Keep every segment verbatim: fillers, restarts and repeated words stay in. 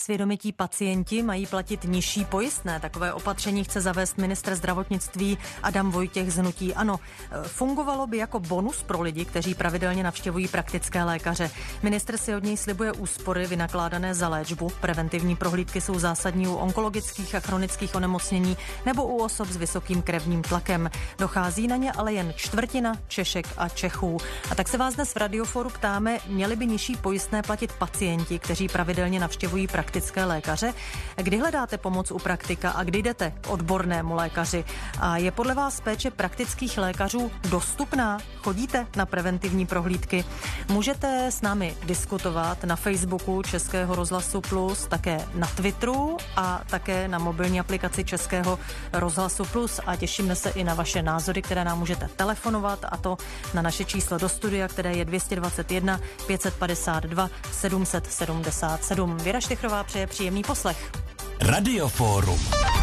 Svědomití pacienti mají platit nižší pojistné. Takové opatření chce zavést ministr zdravotnictví Adam Vojtěch z hnutí ANO. Fungovalo by jako bonus pro lidi, kteří pravidelně navštěvují praktické lékaře. Ministr si od něj slibuje úspory vynakládané za léčbu. Preventivní prohlídky jsou zásadní u onkologických a chronických onemocnění nebo u osob s vysokým krevním tlakem. Dochází na ně ale jen čtvrtina Češek a Čechů. A tak se vás dnes v Radioforu ptáme, měli by nižší pojistné platit pacienti, kteří pravidelně navštěvují praktické lékaře? Kdy hledáte pomoc u praktika a kdy jdete k odbornému lékaři? A je podle vás péče praktických lékařů dostupná? Chodíte na preventivní prohlídky? Můžete s námi diskutovat na Facebooku Českého rozhlasu Plus, také na Twitteru a také na mobilní aplikaci Českého rozhlasu Plus a těšíme se i na vaše názory, které nám můžete telefonovat, a to na naše číslo do studia, které je dvě stě dvacet jedna pět set padesát dva sedm set sedmdesát sedm. Věra Štychrová přeje příjemný poslech. Radioforum.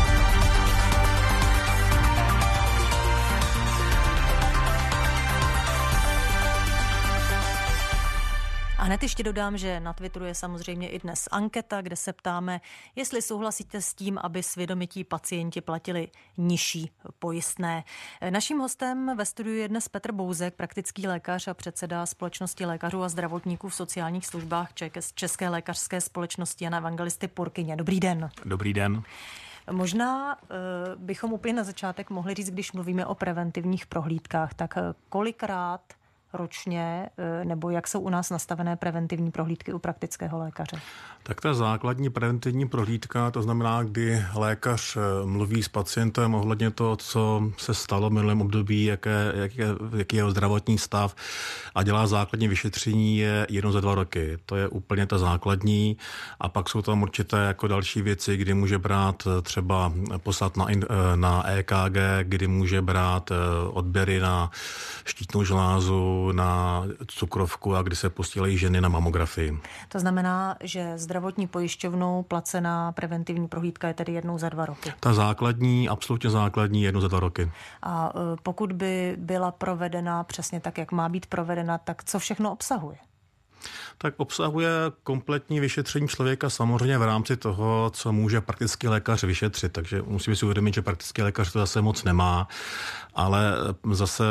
A hned ještě dodám, že na Twitteru je samozřejmě i dnes anketa, kde se ptáme, jestli souhlasíte s tím, aby svědomití pacienti platili nižší pojistné. Naším hostem ve studiu je dnes Petr Bouzek, praktický lékař a předseda Společnosti lékařů a zdravotníků v sociálních službách České lékařské společnosti Jana Evangelisty Purkyně. Dobrý den. Dobrý den. Možná uh, bychom úplně na začátek mohli říct, když mluvíme o preventivních prohlídkách, tak kolikrát ročně, nebo jak jsou u nás nastavené preventivní prohlídky u praktického lékaře? Tak ta základní preventivní prohlídka, to znamená, kdy lékař mluví s pacientem ohledně toho, co se stalo v minulém období, jaké, jak je, jaký je jeho zdravotní stav a dělá základní vyšetření, je jednou za dva roky. To je úplně ta základní. A pak jsou tam určité jako další věci, kdy může brát třeba poslat na, na E K G, kdy může brát odběry na štítnou žlázu, na cukrovku a kdy se posílají ženy na mamografii. To znamená, že zdravotní pojišťovnou placená preventivní prohlídka je tedy jednou za dva roky. Ta základní, absolutně základní, jednou za dva roky. A pokud by byla provedena přesně tak, jak má být provedena, tak co všechno obsahuje? Tak obsahuje kompletní vyšetření člověka samozřejmě v rámci toho, co může praktický lékař vyšetřit. Takže musíme si uvědomit, že praktický lékař to zase moc nemá, ale zase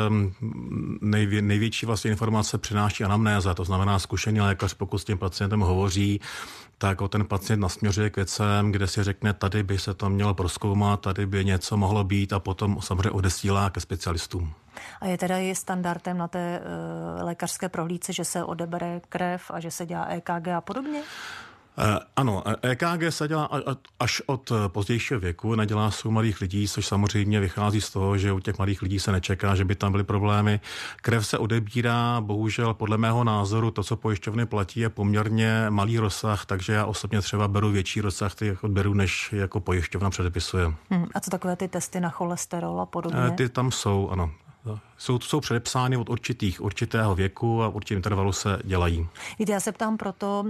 nejvě, největší vlastně informace přináší anamnéza. To znamená, zkušený lékař, pokud s tím pacientem hovoří, tak ho ten pacient nasměřuje k věcem, kde si řekne, tady by se to mělo prozkoumat, tady by něco mohlo být a potom samozřejmě odesílá ke specialistům. A je teda i standardem na té uh, lékařské prohlídce, že se odebere krev a že se dělá E K G a podobně? Ano, E K G se dělá až od pozdějšího věku, nedělá se u mladých lidí, což samozřejmě vychází z toho, že u těch mladých lidí se nečeká, že by tam byly problémy. Krev se odebírá, bohužel podle mého názoru to, co pojišťovny platí, je poměrně malý rozsah, takže já osobně třeba beru větší rozsah těch odběrů, než jako pojišťovna předepisuje. Hmm, a co takové ty testy na cholesterol a podobně? Ty tam jsou, ano. Jsou, jsou předepsány od určitých, určitého věku a určitým intervalu se dělají. Víte, já se ptám proto,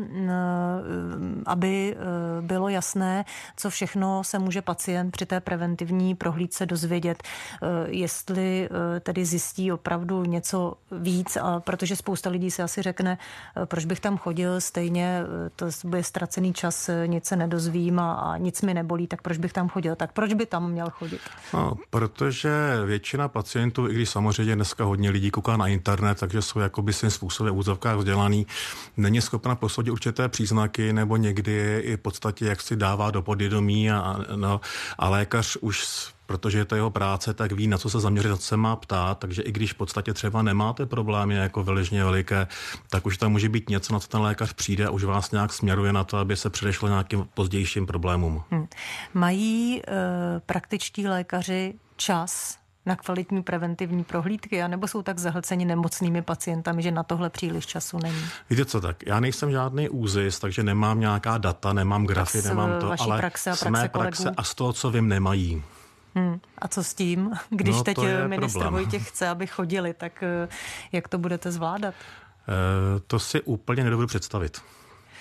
aby bylo jasné, co všechno se může pacient při té preventivní prohlídce dozvědět, jestli tedy zjistí opravdu něco víc, a protože spousta lidí si asi řekne, proč bych tam chodil, stejně to bude ztracený čas, nic se nedozvím a, a nic mi nebolí, tak proč bych tam chodil? Tak proč by tam měl chodit? No, protože většina pacientů, i když samozřejmě dneska hodně lidí kouká na internet, takže jsou jakoby svým způsobem v úzovkách vzdělaný, není schopna posoudit určité příznaky nebo někdy i v podstatě jak si dává do podvědomí a, no, a lékař už, protože je to jeho práce, tak ví, na co se zaměřit, na co se má ptát, takže i když v podstatě třeba nemáte problémy jako vyloženě veliké, tak už tam může být něco, na co ten lékař přijde a už vás nějak směruje na to, aby se předešlo nějakým pozdějším problémům. Hmm. Mají e, praktičtí lékaři čas na kvalitní preventivní prohlídky, anebo jsou tak zahlceni nemocnými pacientami, že na tohle příliš času není? Víte co, tak já nejsem žádný úzis, takže nemám nějaká data, nemám grafy, nemám to, ale praxe a praxe mé praxe kolegů. A z toho, co vím, nemají. Hmm. A co s tím? Když no, teď ministr problém. Vojtěch chce, aby chodili, tak jak to budete zvládat? E, to si úplně nedovedu představit.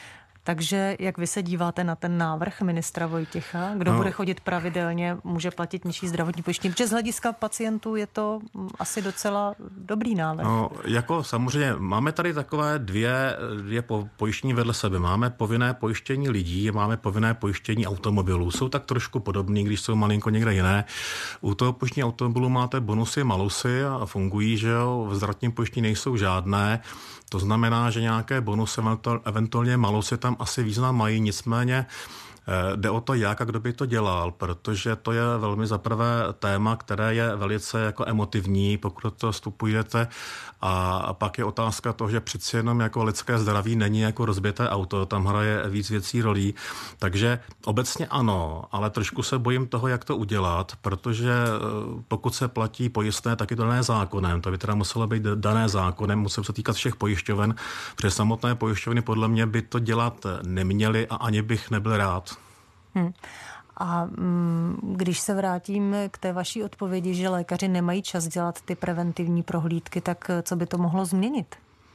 Takže jak vy se díváte na ten návrh ministra Vojtěcha? Kdo no. bude chodit pravidelně, může platit nižší zdravotní pojištění? Protože z hlediska pacientů je to asi docela dobrý návrh. No, jako samozřejmě máme tady takové dvě, dvě pojištění vedle sebe. Máme povinné pojištění lidí, máme povinné pojištění automobilů. Jsou tak trošku podobný, když jsou malinko někde jiné. U toho pojištění automobilů máte bonusy, malusy a fungují, že jo, v zdravotním pojištění nejsou žádné. To znamená, že nějaké bonusy, eventuálně malusy tam asi význam mají, nicméně jde o to, jak a kdo by to dělal, protože to je velmi zaprvé téma, které je velice jako emotivní, pokud to vstupujete. A pak je otázka toho, že přeci jenom jako lidské zdraví není jako rozbité auto, tam hraje víc věcí rolí. Takže obecně ano, ale trošku se bojím toho, jak to udělat, protože pokud se platí pojistné, tak je to dané zákonem. To by teda muselo být dané zákonem, musí se týkat všech pojišťoven, protože samotné pojišťovny podle mě by to dělat neměly a ani bych nebyl rád. Hmm. A mm, když se vrátím k té vaší odpovědi, že lékaři nemají čas dělat ty preventivní prohlídky, tak co by to mohlo změnit?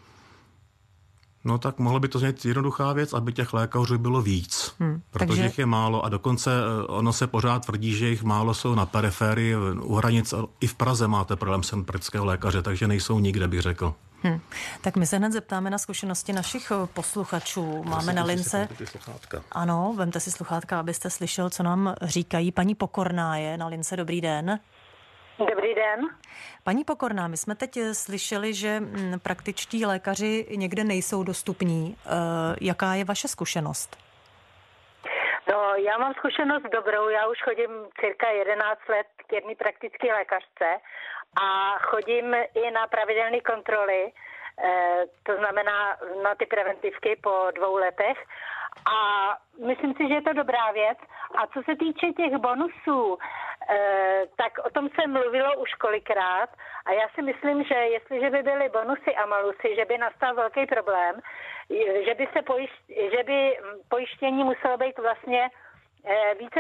No tak mohlo by to změnit jednoduchá věc, aby těch lékařů bylo víc, hmm, protože takže... jich je málo a dokonce ono se pořád tvrdí, že jich málo jsou na periferii, u hranic, i v Praze máte problém sem praktického lékaře, takže nejsou nikde, bych řekl. Hmm. Tak my se hned zeptáme na zkušenosti našich posluchačů. Máme na lince... Ano, vemte si sluchátka, abyste slyšel, co nám říkají. Paní Pokorná je na lince. Dobrý den. Dobrý den. Paní Pokorná, my jsme teď slyšeli, že praktičtí lékaři někde nejsou dostupní. Jaká je vaše zkušenost? No, já mám zkušenost dobrou. Já už chodím cirka jedenáct let k jedné praktické lékařce a chodím i na pravidelné kontroly, to znamená na ty preventivky po dvou letech. A myslím si, že je to dobrá věc. A co se týče těch bonusů, tak o tom se mluvilo už kolikrát. A já si myslím, že jestliže by byly bonusy a malusy, že by nastal velký problém, že by se pojišť, že by pojištění muselo být vlastně více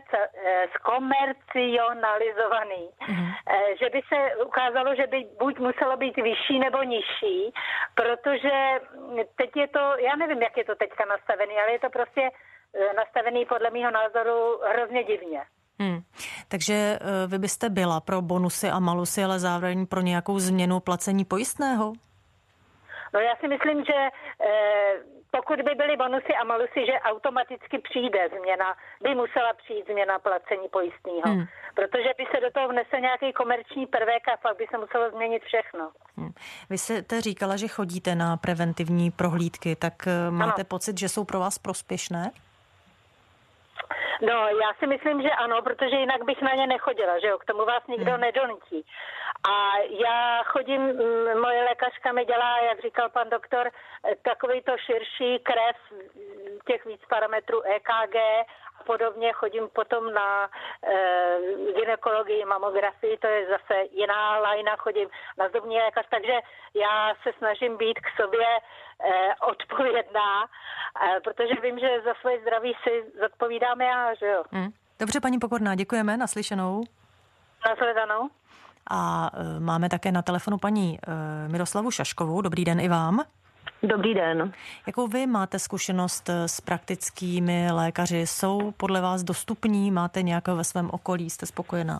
zkomercionalizovaný. Mm-hmm. Že by se ukázalo, že by buď muselo být vyšší nebo nižší, protože teď je to, já nevím, jak je to teďka nastavený, ale je to prostě nastavený podle mýho názoru hrozně divně. Hmm. Takže vy byste byla pro bonusy a malusy, ale zároveň pro nějakou změnu placení pojistného? No já si myslím, že eh, pokud by byly bonusy a malusy, že automaticky přijde změna, by musela přijít změna placení pojistného. Hmm. Protože by se do toho vnese nějaký komerční prvek a pak by se muselo změnit všechno. Hmm. Vy jste říkala, že chodíte na preventivní prohlídky, tak máte ano. pocit, že jsou pro vás prospěšné? No, já si myslím, že ano, protože jinak bych na ně nechodila, že jo, k tomu vás nikdo hmm. nedonutí. A já chodím, moje lékařka mi dělá, jak říkal pan doktor, takový to širší krev těch víc parametrů E K G a podobně. Chodím potom na e, gynekologii, mamografii, to je zase jiná lajna, chodím na zubní lékař, takže já se snažím být k sobě e, odpovědná, e, protože vím, že za svoje zdraví si zodpovídám já, že jo. Hmm. Dobře, paní Pokorná, děkujeme, naslyšenou. Nashledanou. A e, máme také na telefonu paní e, Miroslavu Šaškovou. Dobrý den i vám. Dobrý den. Jakou vy máte zkušenost s praktickými lékaři? Jsou podle vás dostupní? Máte nějakého ve svém okolí? Jste spokojená?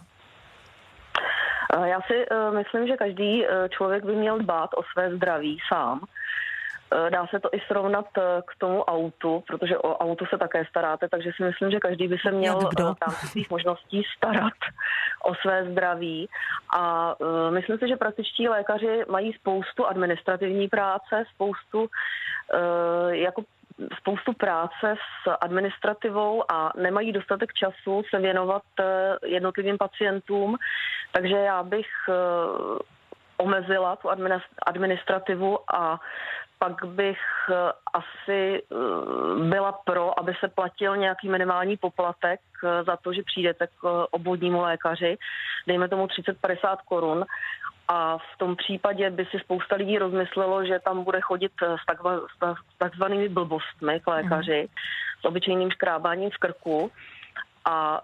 Já si uh, myslím, že každý uh, člověk by měl dbát o své zdraví sám. Uh, dá se to i srovnat uh, k tomu autu, protože o auto se také staráte, takže si myslím, že každý by se měl uh, tam svých možností starat o své zdraví. A uh, myslím si, že praktičtí lékaři mají spoustu administrativní práce, spoustu uh, jako spoustu práce s administrativou a nemají dostatek času se věnovat jednotlivým pacientům, takže já bych omezila tu administrativu a pak bych asi byla pro, aby se platil nějaký minimální poplatek za to, že přijdete k obvodnímu lékaři, dejme tomu třicet padesát korun. A v tom případě by si spousta lidí rozmyslelo, že tam bude chodit s, takva, s takzvanými blbostmi k lékaři, mm. s obyčejným škrábáním v krku. A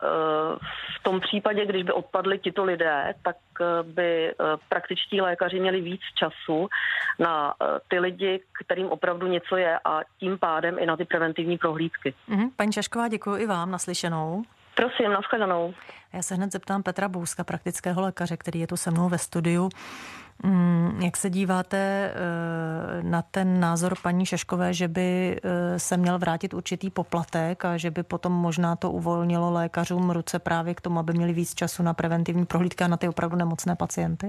v tom případě, když by odpadli tito lidé, tak by praktičtí lékaři měli víc času na ty lidi, kterým opravdu něco je, a tím pádem i na ty preventivní prohlídky. Mm-hmm. Paní Šašková, děkuji i vám, naslyšenou. Prosím, nashledanou. Já se hned zeptám Petra Bouska, praktického lékaře, který je tu se mnou ve studiu. Jak se díváte na ten názor paní Šaškové, že by se měl vrátit určitý poplatek a že by potom možná to uvolnilo lékařům ruce právě k tomu, aby měli víc času na preventivní prohlídky a na ty opravdu nemocné pacienty?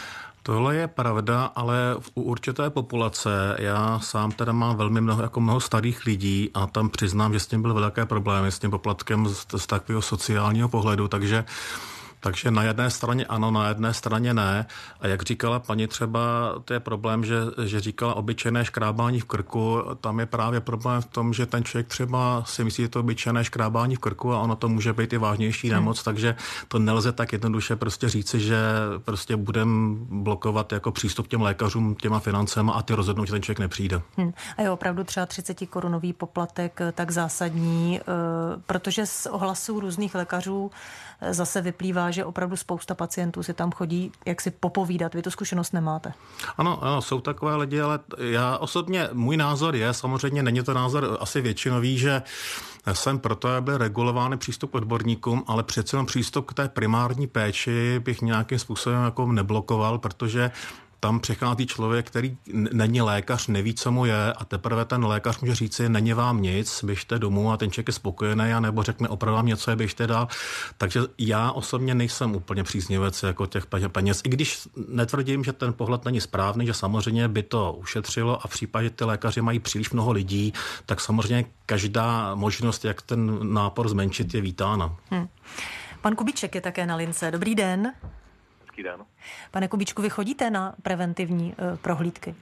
Tohle je pravda, ale u určité populace, já sám teda mám velmi mnoho, jako mnoho starých lidí a tam přiznám, že s tím byly velké problémy, s tím poplatkem z, z takového sociálního pohledu, takže Takže na jedné straně ano, na jedné straně ne. A jak říkala paní třeba, to je problém, že, že říkala obyčejné škrábání v krku. Tam je právě problém v tom, že ten člověk třeba si myslí, že to obyčejné škrábání v krku a ono to může být i vážnější nemoc, hmm. takže to nelze tak jednoduše prostě říci, že prostě budeme blokovat jako přístup těm lékařům, těma financema a ty rozhodnout, že ten člověk nepřijde. Hmm. A je opravdu třeba třicet korunový poplatek tak zásadní, protože z ohlasů různých lékařů zase vyplývá, že opravdu spousta pacientů si tam chodí, jak si popovídat. Vy tu zkušenost nemáte. Ano, ano, jsou takové lidi, ale já osobně, můj názor je, samozřejmě není to názor asi většinový, že jsem proto, aby byl regulovaný přístup k odborníkům, ale přece jen přístup k té primární péči bych nějakým způsobem jako neblokoval, protože tam přichází člověk, který není lékař, neví, co mu je, a teprve ten lékař může říci, není vám nic, běžte domů, a ten člověk je spokojený, a nebo řekne, opravdu vám něco je, běžte dál. Takže já osobně nejsem úplně příznivec jako těch peněz, i když netvrdím, že ten pohled není správný, že samozřejmě by to ušetřilo, a v případě, že ty lékaři mají příliš mnoho lidí, tak samozřejmě každá možnost, jak ten nápor zmenšit, je vítána. Hmm. Pan Kubíček je také na lince. Dobrý den. Den. Pane Kubíčku, vy chodíte na preventivní uh, prohlídky?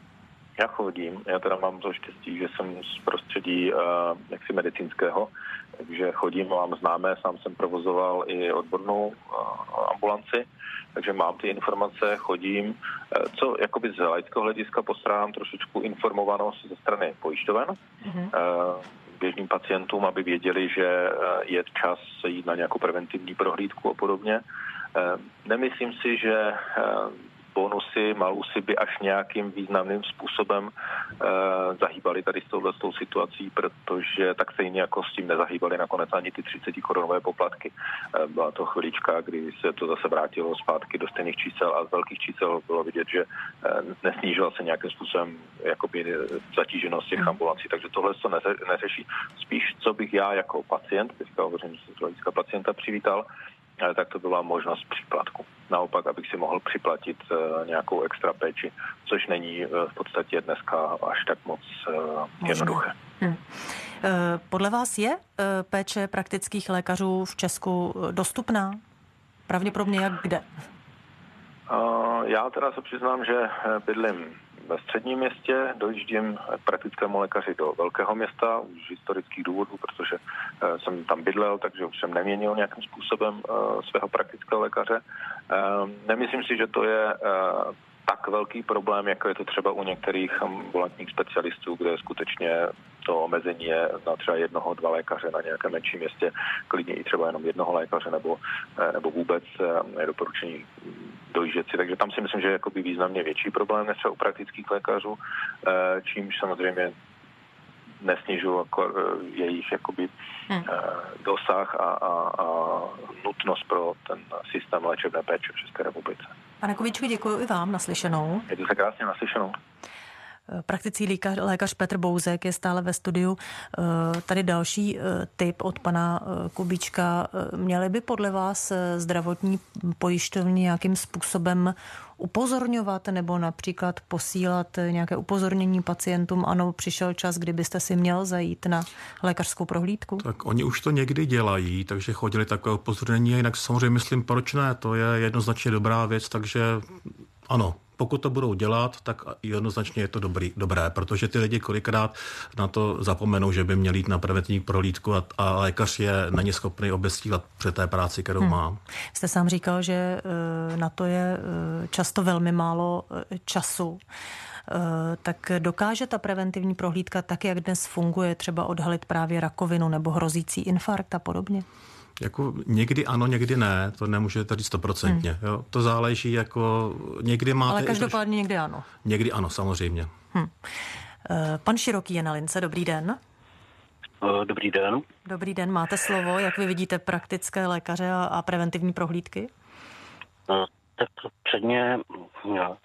Já chodím. Já teda mám to štěstí, že jsem z prostředí uh, jaksi medicínského, takže chodím, mám známé, sám jsem provozoval i odbornou uh, ambulanci, takže mám ty informace, chodím. Uh, co jakoby z laického hlediska postrádám trošičku informovanost ze strany pojišťoven, mm-hmm. uh, běžným pacientům, aby věděli, že je čas jít na nějakou preventivní prohlídku a podobně. Nemyslím si, že bonusy, malusy by až nějakým významným způsobem zahýbali tady s touhletou situací, protože tak stejně jako s tím nezahýbali nakonec ani ty třicet korunové poplatky. Byla to chvilička, kdy se to zase vrátilo zpátky do stejných čísel, a z velkých čísel bylo vidět, že nesnížila se nějakým způsobem jakoby zatíženost těch ambulancí, takže tohle to neřeší. Spíš, co bych já jako pacient, teďka hovořím z hlediska pacienta, přivítal, tak to byla možnost příplatku. Naopak, abych si mohl připlatit uh, nějakou extra péči, což není uh, v podstatě dneska až tak moc uh, jednoduché. Hmm. Podle vás je péče praktických lékařů v Česku dostupná? Pravděpodobně jak kde? Uh, já teda se přiznám, že bydlím ve středním městě, dojíždím k praktickému lékaři do velkého města už z historických důvodů, protože uh, jsem tam bydlel, takže už jsem neměnil nějakým způsobem uh, svého praktického lékaře. Uh, nemyslím si, že to je uh, tak velký problém, jako je to třeba u některých ambulantních specialistů, kde skutečně to omezení je na třeba jednoho, dva lékaře na nějakém menším městě, klidně i třeba jenom jednoho lékaře, nebo, nebo vůbec nedoporučení dojíždět si. Takže tam si myslím, že je jakoby významně větší problém než třeba u praktických lékařů, čímž samozřejmě nesnižují jako jejich jakoby hmm. dosah a, a, a nutnost pro ten systém léčebné péče v České republice. Pane Kubíčku, děkuji i vám, naslyšenou. Je to krásně, naslyšenou. Praktický lékař, lékař Petr Bouzek je stále ve studiu. Tady další tip od pana Kubíčka. Měly by podle vás zdravotní pojišťovny nějakým způsobem upozorňovat nebo například posílat nějaké upozornění pacientům? Ano, přišel čas, kdybyste si měl zajít na lékařskou prohlídku? Tak oni už to někdy dělají, takže chodili takové upozornění, jinak samozřejmě myslím, proč ne, to je jednoznačně dobrá věc, takže ano. Pokud to budou dělat, tak jednoznačně je to dobrý, dobré, protože ty lidi kolikrát na to zapomenou, že by měli jít na preventivní prohlídku, a, a lékař je není schopný obestívat před té práci, kterou hmm. má. Jste sám říkal, že na to je často velmi málo času. Tak dokáže ta preventivní prohlídka tak, jak dnes funguje, třeba odhalit právě rakovinu nebo hrozící infarkt a podobně? Jako někdy ano, někdy ne, to nemůžete říct stoprocentně. Hmm. To záleží jako někdy máte... Ale každopádně někdy ano. Někdy ano, samozřejmě. Hmm. Pan Široký je na lince, dobrý den. Dobrý den. Dobrý den, máte slovo, jak vy vidíte praktické lékaře a, a preventivní prohlídky? No, tak předně no,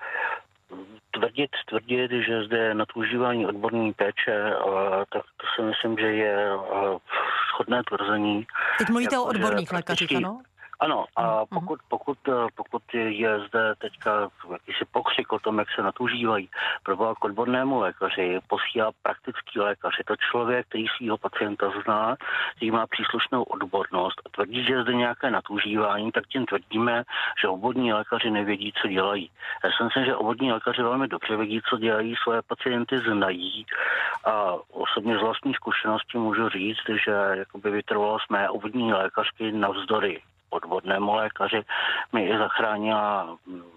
tvrdit, tvrdit, že zde je nadužívání odborné péče, tak to si myslím, že je shodné tvrzení. Teď mluvíte jako, o odborných lékařích, ano? Ano, a pokud, pokud, pokud je zde teďka jakýsi pokřik o tom, jak se nadužívají, proboha k odbornému lékaři posílá praktický lékař. Je to člověk, který svýho pacienta zná, který má příslušnou odbornost a tvrdí, že je zde nějaké nadužívání, tak tím tvrdíme, že obvodní lékaři nevědí, co dělají. Já si myslím, že obvodní lékaři velmi dobře vědí, co dělají, svoje pacienty znají a osobně z vlastní zkušenosti můžu říct, že jakoby vytrvalost mé obvodní lékařky navzdory odbornému lékaři mi i zachránila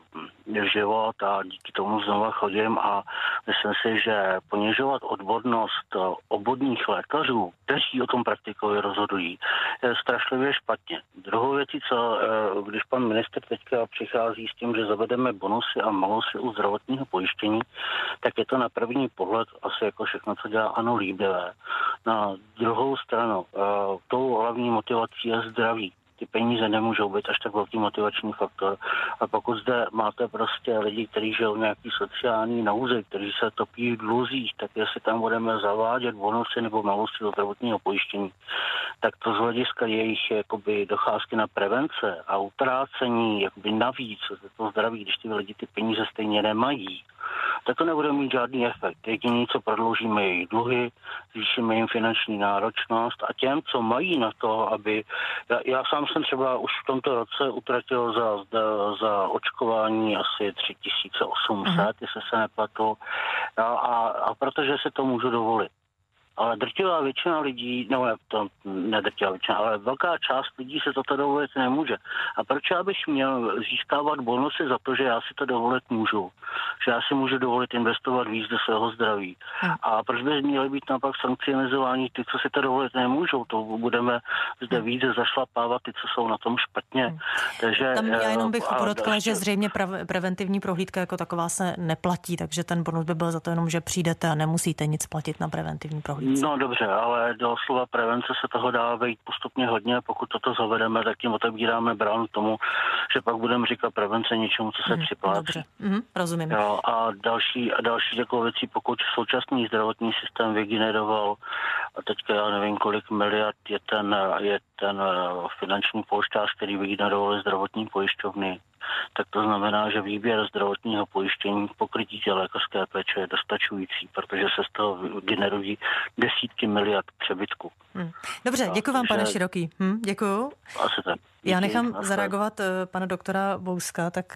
život a díky tomu znova chodím a myslím si, že ponižovat odbornost obvodních lékařů, kteří o tom praktikují, rozhodují, je strašlivě špatně. Druhou věcí, co když pan ministr teďka přichází s tím, že zavedeme bonusy a malosy u zdravotního pojištění, tak je to na první pohled asi jako všechno, co dělá ANO, líbivé. Na druhou stranu, tou hlavní motivací je zdraví. Ty peníze nemůžou být až tak velký motivační faktor. A pokud zde máte prostě lidi, kteří žijou nějaký sociální nouzi, kteří se topí v dluzích, tak jestli tam budeme zavádět bonusy nebo malosy do zdravotního pojištění, tak to z hlediska jejich jakoby docházky na prevence a utrácení jakoby navíc to zdraví, když ty lidi ty peníze stejně nemají, tak to nebude mít žádný efekt. Jediný, co prodloužíme jejich dluhy, zvýšíme jim finanční náročnost a těm, co mají na to, aby... Já, já sám jsem třeba už v tomto roce utratil za, za očkování asi tři tisíce osm set, mm. jestli se nepletu, a, a, a protože si to můžu dovolit. Ale drtivá většina lidí, no to nedrtivá většina, ale velká část lidí se toto dovolit nemůže. A proč já bych měl získávat bonusy za to, že já si to dovolit můžu? Že já si můžu dovolit investovat víc do svého zdraví. Hmm. A proč by měly být naopak sankcionalizováni ty, co si to dovolit nemůžou? To budeme zde hmm. víc zašlapávat ty, co jsou na tom špatně. Hmm. Takže, tam já jenom bych podotkla, další... že zřejmě pre- preventivní prohlídka jako taková se neplatí, takže ten bonus by byl za to jenom, že přijdete a nemusíte nic platit na preventivní prohlídce. No dobře, ale do slova prevence se toho dá vejít postupně hodně. Pokud toto zavedeme, tak tím otevíráme bránu tomu, že pak budeme říkat prevence něčemu, co se mm, připlácí. Dobře, mm, rozumím. Jo, a další, a další takové věcí, pokud současný zdravotní systém vygeneroval, a teďka já nevím, kolik miliard je ten, je ten finanční polštář, který vygenerovaly zdravotní pojišťovny, tak to znamená, že výběr zdravotního pojištění pokrytí té lékařské péče je dostačující, protože se z toho generují desítky miliard přebytků. Hmm. Dobře, děkuji vám, pane Široký. Hm, děkuju. Asi tak. Já nechám zareagovat pana doktora Bouska, tak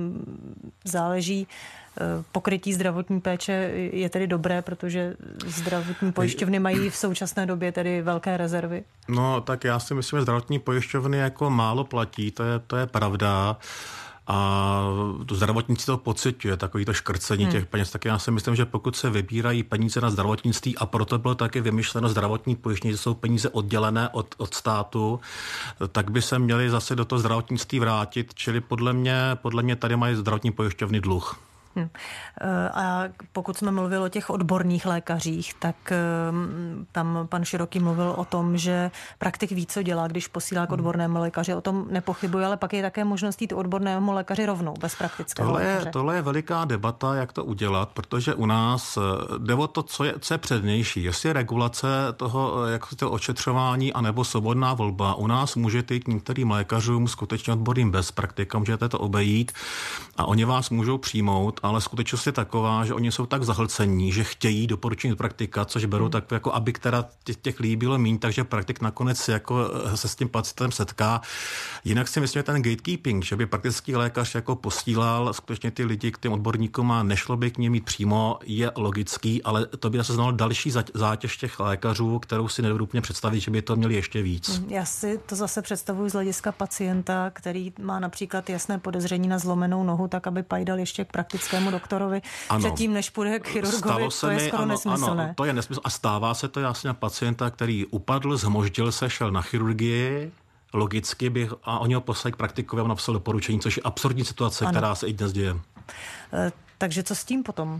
záleží, pokrytí zdravotní péče je tedy dobré, protože zdravotní pojišťovny mají v současné době tedy velké rezervy. No, tak já si myslím, že zdravotní pojišťovny jako málo platí, to je, to je pravda. A to zdravotnictví to pociťuje, takový to škrcení hmm. těch peněz. Tak já si myslím, že pokud se vybírají peníze na zdravotnictví, a proto bylo taky vymyšleno zdravotní pojištění, že jsou peníze oddělené od, od státu, tak by se měli zase do toho zdravotnictví vrátit. Čili podle mě, podle mě tady mají zdravotní pojišťovny dluh. Hmm. A pokud jsme mluvili o těch odborných lékařích, tak tam pan Široký mluvil o tom, že praktik ví, co dělá, když posílá k odbornému lékaři. O tom nepochybuji, ale pak je také možnost jít odbornému lékaři rovnou, bez praktického tohle lékaře. Je, tohle je veliká debata, jak to udělat, protože u nás jde o to, co je, co je přednější. Jestli je regulace toho, jako to ošetřování, anebo svobodná volba. U nás můžete jít některým lékařům skutečně odborným bez praktika, můžete to obejít a oni vás můžou přijmout, ale skutečnost je taková, že oni jsou tak zahlcení, že chtějí doporučení praktika, což berou hmm. tak, jako aby teda těch, těch lidí bylo míň, takže praktik nakonec jako se s tím pacientem setká. Jinak si myslím, že ten gatekeeping, že by praktický lékař jako posílal skutečně ty lidi k těm odborníkům a nešlo by k ním mít přímo, je logický, ale to by zase znalo další zátěž těch lékařů, kterou si nedovedu úplně představit, že by to měli ještě víc. Já si to zase představuji z hlediska pacienta, který má například jasné podezření na zlomenou nohu, tak aby pajdal ještě k praktickému doktorovi ano. předtím, než půjde k chirurgovi, to je skoro ano, nesmyslné. Ano, to je nesmysl. A stává se to jasně na pacienta, který upadl, zhmoždil se, šel na chirurgii logicky bych, a oni ho poslali k praktikovi a napsal doporučení, což je absurdní situace, ano. která se i dnes děje. E, takže co s tím potom?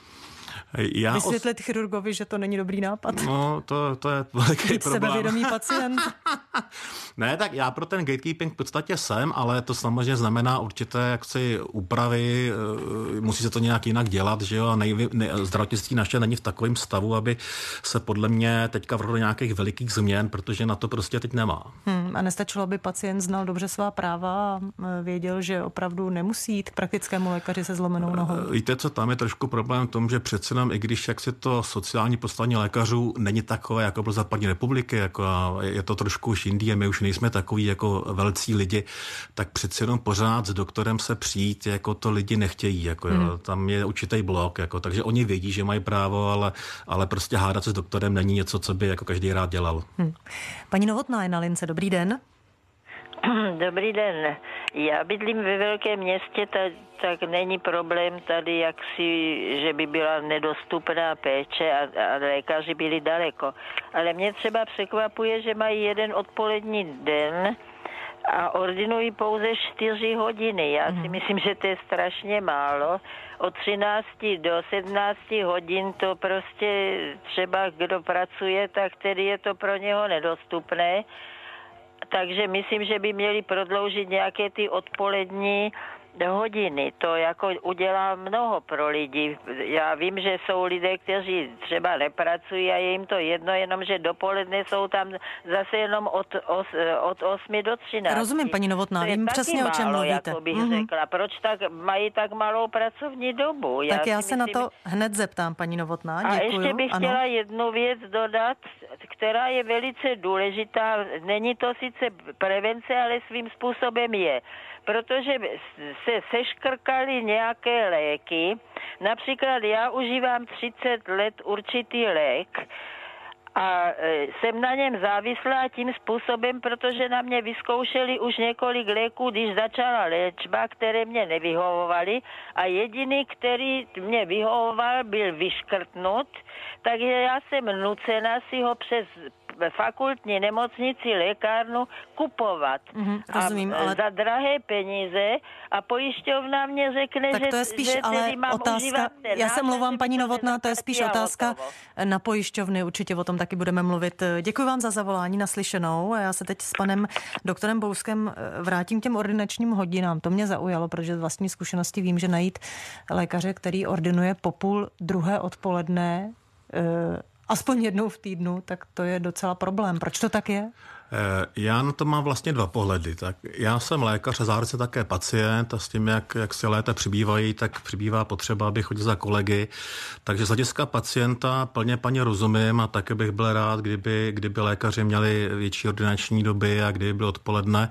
Já Vysvětlit os... chirurgovi, že to není dobrý nápad. No, to, to je velký problém. Sebevědomý pacient. Ne, tak já pro ten gatekeeping v podstatě jsem, ale to samozřejmě znamená určité jaksi úpravy, musí se to nějak jinak dělat, že jo, a nejvy, ne, zdravotnictví naše není v takovém stavu, aby se podle mě teďka vrhlo nějakých velikých změn, protože na to prostě teď nemá. Hmm, a nestačilo, aby pacient znal dobře svá práva a věděl, že opravdu nemusí jít k praktickému lékaři se zlomenou nohou. Víte, co tam je trošku problém v tom, že přece nám, i když jak si to sociální postavení lékařů není takové, jako byl západní republiky, jako je to trošku už jindy a my už nejsme takový jako velcí lidi, tak přeci jenom pořád s doktorem se přijít, jako to lidi nechtějí, jako hmm. jo, tam je určitý blok, jako, takže oni vědí, že mají právo, ale, ale prostě hádat se s doktorem není něco, co by jako každý rád dělal. Hmm. Paní Novotná je na lince, dobrý den. Dobrý den. Já bydlím ve velkém městě, tak, tak není problém tady jaksi, že by byla nedostupná péče a, a lékaři byli daleko. Ale mě třeba překvapuje, že mají jeden odpolední den a ordinují pouze čtyři hodiny. Já si myslím, že to je strašně málo. Od třinácti do sedmnácti hodin to prostě třeba kdo pracuje, tak tedy je to pro něho nedostupné. Takže myslím, že by měli prodloužit nějaké ty odpolední hodiny. To jako udělá mnoho pro lidi. Já vím, že jsou lidé, kteří třeba nepracují a je jim to jedno, jenomže dopoledne jsou tam zase jenom od, os, od osmi do třinácti. Rozumím, paní Novotná, vím přesně, o čem mluvíte. Jako bych mm-hmm. řekla. Proč tak mají tak malou pracovní dobu? Tak já, já se myslím, na to hned zeptám, paní Novotná. Děkuju. A ještě bych ano. chtěla jednu věc dodat, která je velice důležitá. Není to sice prevence, ale svým způsobem je. Protože se seškrkaly nějaké léky. Například já užívám třicet let určitý lék a jsem na něm závislá tím způsobem, protože na mě vyzkoušeli už několik léků, když začala léčba, které mě nevyhovovaly a jediný, který mě vyhovoval, byl vyškrtnut, takže já jsem nucena si ho přes fakultní nemocnici, lékárnu kupovat. Mm-hmm, rozumím, a ale... za drahé peníze a pojišťovna mě řekne, tak to je spíš, že ale mám otázka, já se mluvám, paní Novotná, to je spíš otázka hotovo. Na pojišťovny, určitě o tom taky budeme mluvit. Děkuji vám za zavolání, naslyšenou. Já se teď s panem doktorem Bouskem vrátím k těm ordinačním hodinám. To mě zaujalo, protože z vlastní zkušenosti vím, že najít lékaře, který ordinuje po půl druhé odpoledne, aspoň jednou v týdnu, tak to je docela problém. Proč to tak je? Já na to mám vlastně dva pohledy. Tak já jsem lékař a zároveň také pacient a s tím, jak, jak si léta přibývají, tak přibývá potřeba, aby chodil za kolegy. Takže z hlediska pacienta plně paně rozumím a také bych byl rád, kdyby, kdyby lékaři měli větší ordinační doby a kdyby byl odpoledne.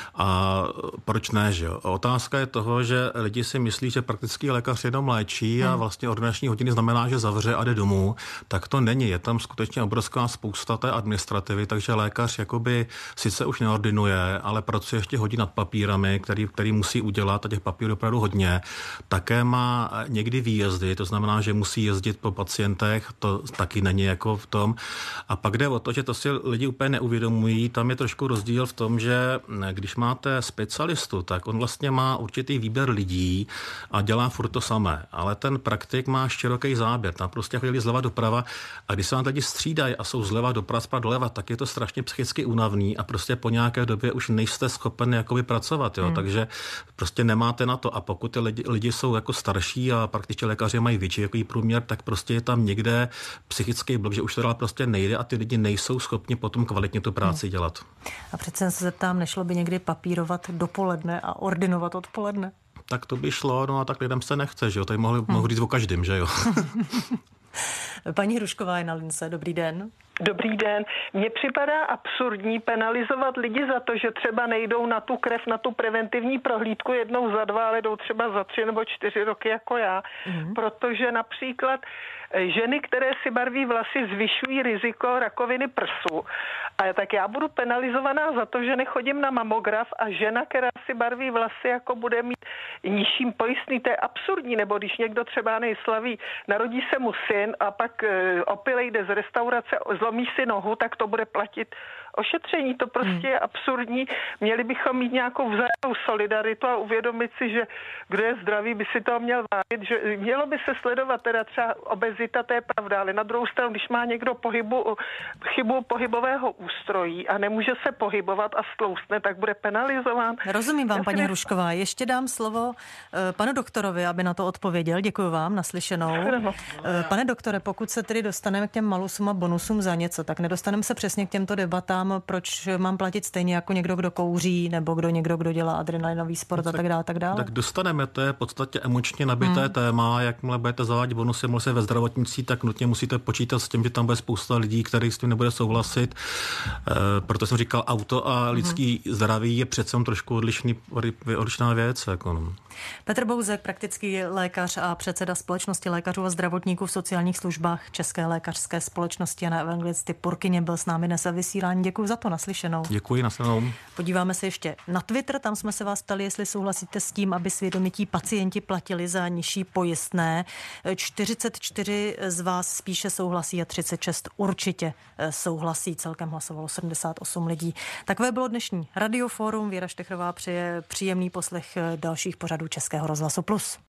A proč ne, že jo? Otázka je toho, že lidi si myslí, že praktický lékař jenom léčí a vlastně ordinační hodiny znamená, že zavře a jde domů. Tak to není. Je tam skutečně obrovská spousta té administrativy, takže lékař jakoby sice už neordinuje, ale pracuje ještě hodně nad papírami, který, který musí udělat a těch papírů opravdu hodně. Také má někdy výjezdy, to znamená, že musí jezdit po pacientech, to taky není jako v tom. A pak jde o to, že to si lidi úplně neuvědomují, tam je trošku rozdíl v tom, že když máte specialistu, tak on vlastně má určitý výběr lidí a dělá furt to samé, ale ten praktik má široký záběr, tam prostě chodí zleva doprava a když se vám lidi střídají a jsou zleva doprava, doleva, tak je to strašně psychicky únavné a prostě po nějaké době už nejste schopen jakoby pracovat, jo, hmm. takže prostě nemáte na to a pokud ty lidi, lidi jsou jako starší a prakticky lékaři mají větší jaký průměr, tak prostě je tam někde psychický blok, že už to dál prostě nejde a ty lidi nejsou schopni potom kvalitně tu práci hmm. dělat. A přece se zeptám, nešlo by někdy papírovat dopoledne a ordinovat odpoledne? Tak to by šlo, no a tak lidem se nechce, že jo, tady mohli, hmm. mohu říct o každém, že jo. Paní Hrušková je na lince, dobrý den. Dobrý den. Mně připadá absurdní penalizovat lidi za to, že třeba nejdou na tu krev, na tu preventivní prohlídku jednou za dva, ale jdou třeba za tři nebo čtyři roky jako já, mm. protože například ženy, které si barví vlasy, zvyšují riziko rakoviny prsu. A tak já budu penalizovaná za to, že nechodím na mamograf a žena, která si barví vlasy, jako bude mít nižším pojistný. To je absurdní. Nebo když někdo třeba nejslaví, narodí se mu syn a pak opilej jde z restaurace, zlomí si nohu, tak to bude platit ošetření. To prostě je absurdní. Měli bychom mít nějakou vzájemnou solidaritu a uvědomit si, že kdo je zdravý, by si toho měl vážit, že mělo by se sledovat teda třeba obezita, to je pravda, ale na druhou stranu, když má někdo pohybu, chybu pohybového ústrojí a nemůže se pohybovat a stloustne, tak bude penalizován. Rozumím vám, Já paní si Hrušková. Ještě dám slovo uh, panu doktorovi, aby na to odpověděl. Děkuji vám, naslyšenou. Uh, pane doktore, pokud se tedy dostaneme k těm malusům a bonusům za něco, tak nedostaneme se přesně k těmto debatám, proč mám platit stejně jako někdo, kdo kouří, nebo kdo někdo, kdo dělá adrenalinový sport a tak dále, tak dále. Tak dostaneme, to je v podstatě emočně nabité hmm. téma, jakmile budete zavádět bonusy, se ve zdravotnictví, tak nutně musíte počítat s tím, že tam bude spousta lidí, kteří s tím nebude souhlasit. E, proto jsem říkal, auto a lidský hmm. zdraví je přece trošku odlišný, odlišná věc. Jako no. Petr Bouzek, praktický lékař a předseda Společnosti lékařů a zdravotníků v sociálních službách České lékařské společnosti Jana Evangelisty Purkyně byl s námi dnes ve vysílání. Děkuji za to, naslyšenou. Děkuji, naslyšenou. Podíváme se ještě na Twitter, tam jsme se vás ptali, jestli souhlasíte s tím, aby svědomití pacienti platili za nižší pojistné. čtyřicet čtyři z vás spíše souhlasí a třicet šest určitě souhlasí. Celkem hlasovalo sedmdesát osm lidí. Takové bylo dnešní Radioforum. Věra Štechrová přeje příjemný poslech dalších pořadů Českého rozhlasu Plus.